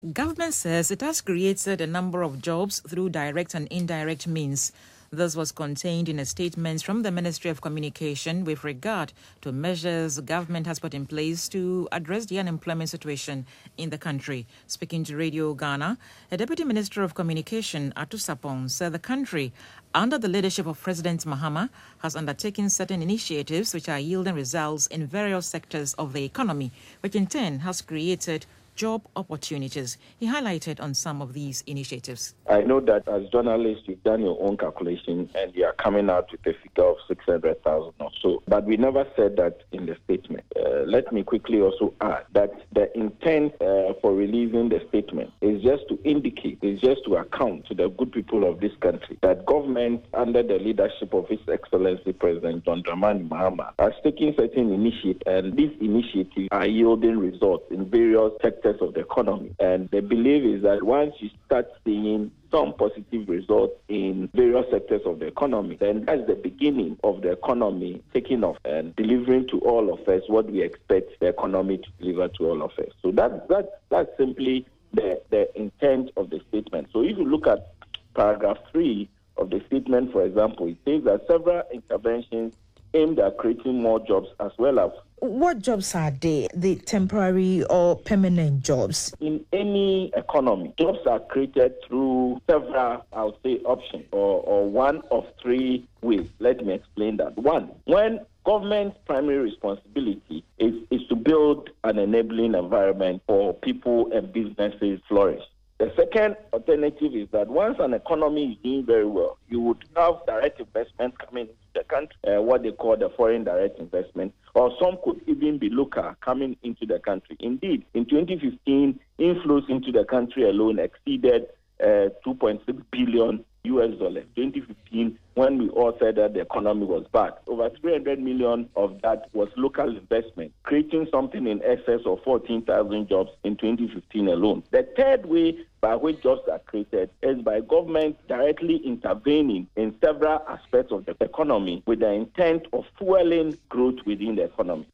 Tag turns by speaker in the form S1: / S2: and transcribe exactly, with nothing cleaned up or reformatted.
S1: Government says it has created a number of jobs through direct and indirect means. This was contained in a statement from the Ministry of Communication with regard to measures the government has put in place to address the unemployment situation in the country. Speaking to Radio Ghana, a Deputy Minister of Communication, Atu Sapong, said the country, under the leadership of President Mahama, has undertaken certain initiatives which are yielding results in various sectors of the economy, which in turn has created job opportunities. He highlighted on some of these initiatives.
S2: I know that as journalists, you've done your own calculation and you are coming out with a figure of six hundred thousand or so. But we never said that in the statement. Uh, let me quickly also add that the intent uh, for releasing the statement is just to indicate, is just to account to the good people of this country that government, under the leadership of His Excellency President John Dramani Mahama, has taken certain initiatives, and these initiatives are yielding results in various sectors of the economy. And the belief is that once you start seeing some positive results in various sectors of the economy, then that's the beginning of the economy taking off and delivering to all of us what we expect the economy to deliver to all of us. So that, that, that's simply the, the intent of the statement. So if you look at paragraph three of the statement, for example, it says that several interventions aimed at creating more jobs as well as.
S3: What jobs are they? The temporary or permanent jobs?
S2: In any economy, jobs are created through several, I would say, options or, or one of three ways. Let me explain that. One, when government's primary responsibility is, is to build an enabling environment for people and businesses flourish. The second alternative is that once an economy is doing very well, you would have direct investment coming into the country, uh, what they call the foreign direct investment, or some could even be local coming into the country. Indeed, in twenty fifteen, inflows into the country alone exceeded uh, two point six billion U S dollars. twenty fifteen, when we all said that the economy was bad, over three hundred million of that was local investment, creating something in excess of fourteen thousand jobs in twenty fifteen alone. The third way by which jobs are created is by government directly intervening in several aspects of the economy with the intent of fueling growth within the economy.